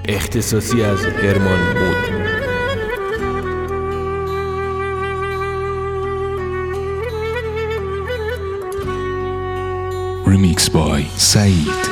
اختصاصی از هرمان مود. Remix by سعید.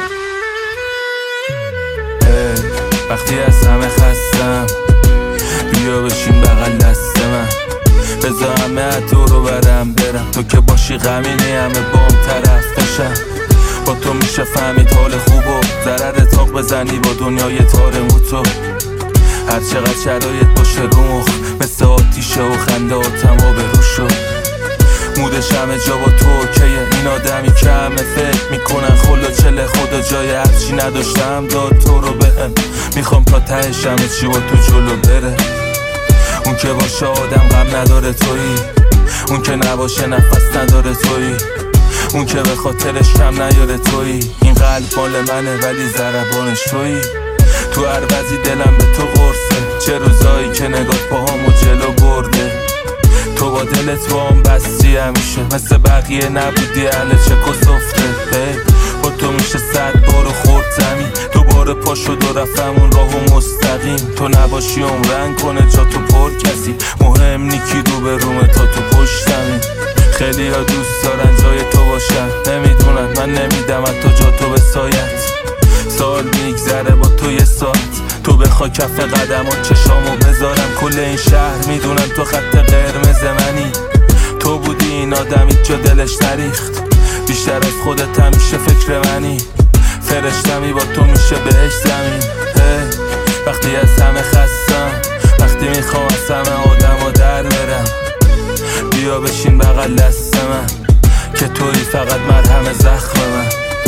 وقتی از همه خستم بیا بشین بغل دست من، بذار همه تو رو برم تو که باشی غمینی همه بام طرف بشم. با تو میشه فهمید حال خوب و ضرر تاق بزنی با دنیای تارمو تو. هر چقدر شرایط باشه رو مخ مثل آتیشه و خنده آتم و به رو شد. مودش همه جا با تو اوکیه، این آدمی که همه فکر میکنن خلا چله خدا جای هرچی نداشتم داد تو رو بهم. میخوام تا تهش همه چی با تو جلو بره. اون که باشه آدم غم نداره تویی، اون که نباشه نفس نداره تویی، اون که به خاطرش کم نیاره تویی. این قلب مال منه ولی ضربانش تویی. تو هر وضعی دلم به تو قرصه، چه روزایی که نگات پاهامو جلو برده. تو با دلت با هم بستی همیشه، مثل بقیه نبودی اهل چه کسفته. با تو میشه 100 بارو خورد زمین، دوباره پا شد و رفتم اون راهو مستقیم. تو نباشی عمرن کنه جا تو پر کسی، مهم نیکی رو به رومه تا تو پشتمی. خیلی ها دوست دارن جای تو باشن، نمیدونن من نمیدم حتی جا تو به سایت. سال میگذره با تو یه ساعت، تو بخوا کف قدمات چشامو بذارم. کل این شهر میدونن تو خط قرمز منی. تو بودی این آدمی جا دلش نریخت، بیشتر از خودت همیشه فکر منی. فرشتمی با تو میشه بهش زمین. وقتی از همه خستم، وقتی میخوام از همه آدم و در برم، بیا بشین بغل دست من که توی فقط مرهم زخم من،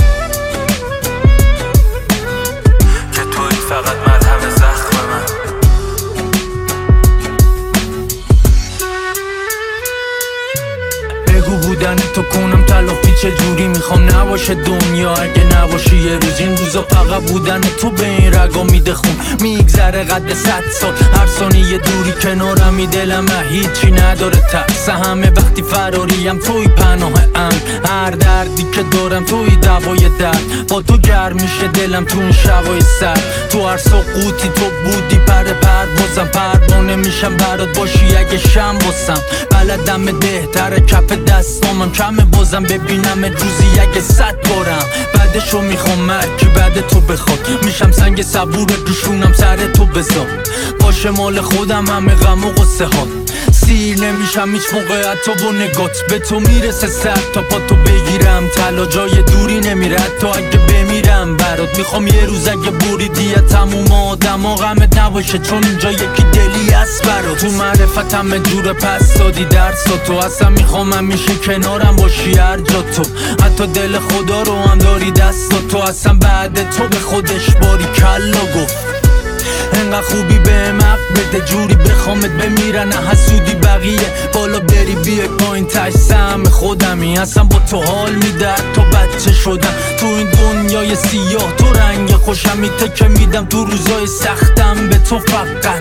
که توی فقط مرهم زخم من. بگو بودن تو کنم تلافی چجوری میخوام نباشه دنیا اگه نباشی یه روز. این روزا فقط بودن تو به این رگا میده خون، میگذره قد 100 سال هر ثانیه دوری کنارمی. دلم هیچی نداره ترس همه وقتی فراریم توی پناه امن. هر دردی که دارم توی دوای درد، با تو گرم میشه دلم تو این شبای سر. تو هر سقوطی تو بودی پروازم، پروانه میشم برات باشی اگه شم باسم. بلدم بهتره کف دستامم کمه بازم ببینم روزی اگه 100 بارم. بعدشو میخوام مرکی بعد تو بخواد، میشم سنگ صبور روشونم سر تو بذار. باشه مال خودم همه غم و غصه ها، سیر نمیشم هیچ موقع حتی با نگات. به تو میرسه سر تا پا تو بگیرم، طلا جای دوری نمیره تا اگه بمیرم برات. میخوام یه روز اگه بریدی تموم آدم ها غمت نباشه، چون اینجا یکی دلی هست برات. تو معرفت همه جور پس دادی درس تو، اصلا میخوام همیشه کنارم باشی هر جا تو. حتی دل خدا رو هم داری دست تو، اصلا بعد تو به خودش باری کلا گفت. انقدر خوبی به حق بده جوری بخوامت بمیرن حسودی بقیه. بالا بری بیای پایین تش سهم خودمی، اصلا با تو حال میده تا بچه شدم. تو این دنیای سیاه تو رنگ خوشمی تکه میدم تو روزای سختم به تو فقط.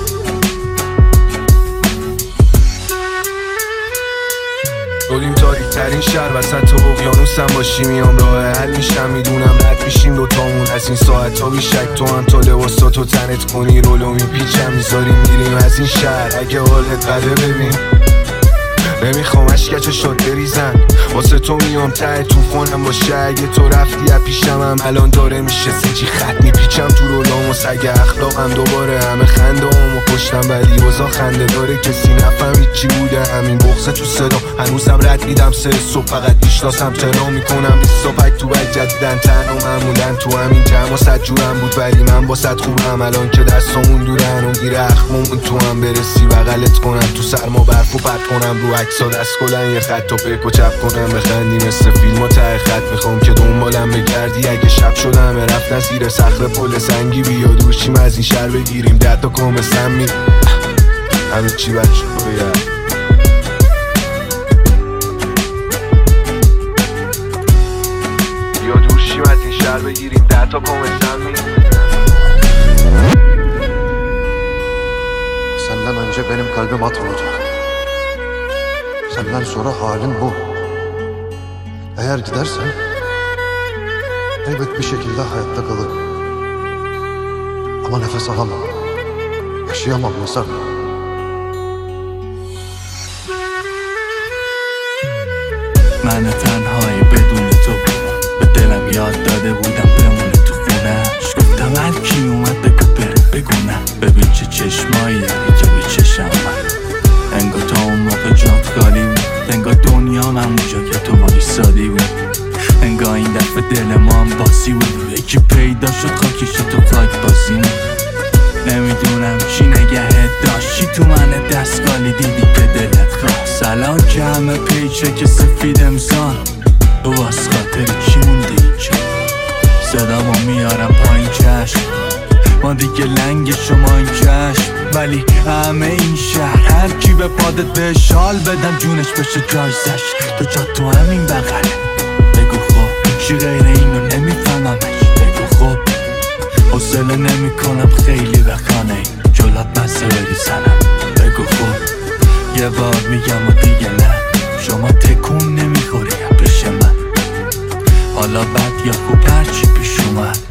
داریم تاریک ترین شهر وسط اقیانوسم باشی، میام راه حل میشم میدونم رد میشیم دوتامون از این ساعت ها. بیشک تو هم تا لباسا تو تنت کنی رولو میپیچم میذاریم میریم از این شهر. اگه حالت قده ببین نمیخوام اشکچو شد بریزن، واسه تو میام ته توفانم باشه. اگه تو رفتی از پیشم هم الان داره میشه سیچی خط میپیچم تو رولام و سگ اخلاقم. دوباره همه خنده و کشتم ولی اوضاع خنده داره، کسی نفهمید چی بوده همین بغضه تو صدا. هنوزم رد میدم 3 صبح فقط میشناسم تنا میکنم 25 تو بک جدیدن تنها معمولا تو همین جمع 100 جورم بود ولی من با 100 خوبم. الان که دستامون دورن و گیره اخممون تو هم برسی بغلت کنم، تو سرما برفو پرد کنم رو عکسا دست کلن یه خط و پیک و چپ کنم بخندی مثل فیلم و ته خط. میخوام که دنبالم بگردی اگه شب شدم رفتن زیر صخره پل سنگی. بیا دورشیم از این شهر بگیریم 10 تا کم سمی همه چی بچه بگرد. بیا دورشیم از این شهر بگیریم 10 تا کم سمی. Senden önce benim kalbim atmadı. Senden sonra halim bu. Eğer gidersen elbet bir şekilde hayatta kalırım. اما نفس آقام اشیا ما بنصر من تنهایی بدون تو به دلم یاد داده بودم بمونه تو خونش. گفتم هر کی اومد بگو بره بگو نه. ببین چه چشمایی داری که به چشم من. انگار تا اون موقع جات خالی بود. انگار دنیا من اونجا که تو وایسادی بود. انگار این دفعه دل ما هم باسی بود. یکی پیدا شد خاکیش تو خاک بازی بود. نمیدونم چی نگهت داشت، چی تو من دستگالی دیدی که دلت خواست. الان که همه پیچه که سفید امسان تو واس خاطر کی موندی اینجا. صدا ما میارم پایین چشم، ما دیگه لنگ شما این چشم. ولی همه این شهر هر کی به پادت به شال بدم جونش بشه جایزش. تو جا تو همین بغله بگو خب چی غیر اینو نمیفهممش. بگو خب حوصله نمی کنم خیلی بخانه جلات بسه بری زنم. بگو خب یه بار میگم و دیگه نه. شما تکون نمیخوری پیش من، حالا بد یا خوب هرچی پیش اومد.